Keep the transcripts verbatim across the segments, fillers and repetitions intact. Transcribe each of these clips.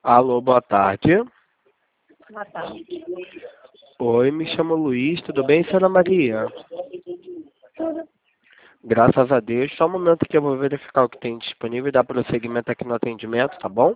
Alô, boa tarde. Boa tarde. Oi, me chamo Luiz, tudo bem, senhora Maria? Tudo. Graças a Deus. Só um momento que eu vou verificar o que tem disponível e dar prosseguimento aqui no atendimento, tá bom?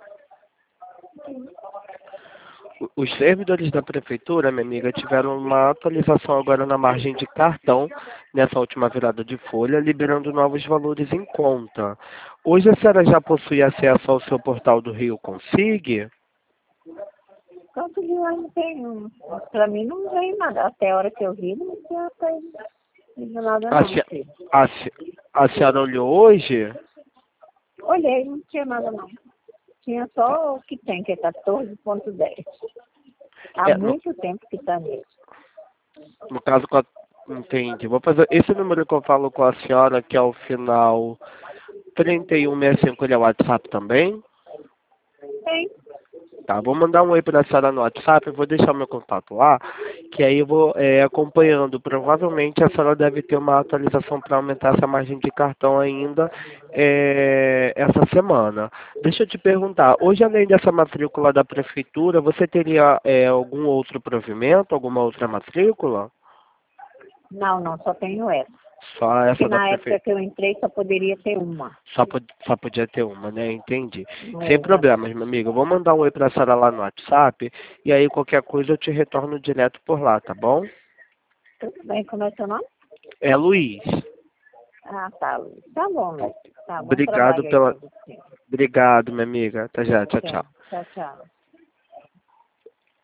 O- Os servidores da prefeitura, minha amiga, tiveram uma atualização agora na margem de cartão, nessa última virada de folha, liberando novos valores em conta. Hoje a senhora já possui acesso ao seu portal do Rio Consig? Quanto de lá não tem um. Pra mim não veio nada. Até a hora que eu vi, não tinha saído nada A, não. se- filho. a, se- a senhora olhou hoje? Olhei, não tinha nada não. Tinha só o que tem, que é quatorze ponto dez. Há É, no, muito tempo que está nisso. no caso, com a- entendi. Vou fazer esse número que eu falo com a senhora, que é o final trinta e um sessenta e cinco, ele é o WhatsApp também? Tem. Tá, vou mandar um oi para a senhora no WhatsApp, eu vou deixar meu contato lá, que aí eu vou é, acompanhando. Provavelmente a senhora deve ter uma atualização para aumentar essa margem de cartão ainda é, essa semana. Deixa eu te perguntar, hoje além dessa matrícula da prefeitura, você teria é, algum outro provimento, alguma outra matrícula? Não, não, só tenho essa. Só Porque essa da na época prefeitura? que eu entrei só poderia ter uma. Só, pod- só podia ter uma, né? Entendi. É, Sem exato. problemas, meu amigo. Eu vou mandar um oi pra senhora lá no WhatsApp e aí qualquer coisa eu te retorno direto por lá, tá bom? Tudo bem, como é seu nome? É Luiz. Ah, tá. Tá bom, Luiz. Tá, bom Obrigado trabalho aí pela. pra você. Obrigado, minha amiga. Até já. Tchau, Tchau, tchau. tchau. Tchau.